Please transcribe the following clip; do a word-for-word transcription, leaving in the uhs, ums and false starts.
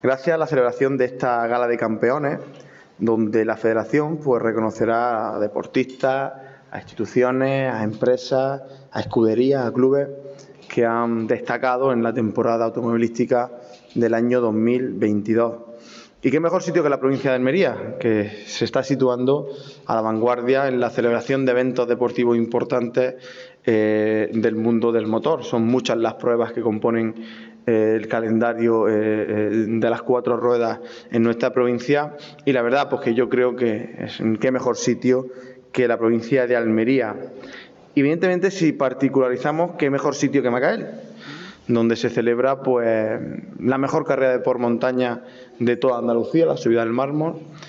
Gracias a la celebración de esta Gala de Campeones, donde la Federación pues, reconocerá a deportistas, a instituciones, a empresas, a escuderías, a clubes que han destacado en la temporada automovilística del año dos mil veintidós. Y qué mejor sitio que la provincia de Almería, que se está situando a la vanguardia en la celebración de eventos deportivos importantes eh, del mundo del motor. Son muchas las pruebas que componen eh, el calendario eh, eh, de las cuatro ruedas en nuestra provincia y la verdad pues que yo creo que es qué mejor sitio que la provincia de Almería. Evidentemente, si particularizamos, qué mejor sitio que Macael, donde se celebra pues la mejor carrera de por montaña de toda Andalucía, la subida del mármol,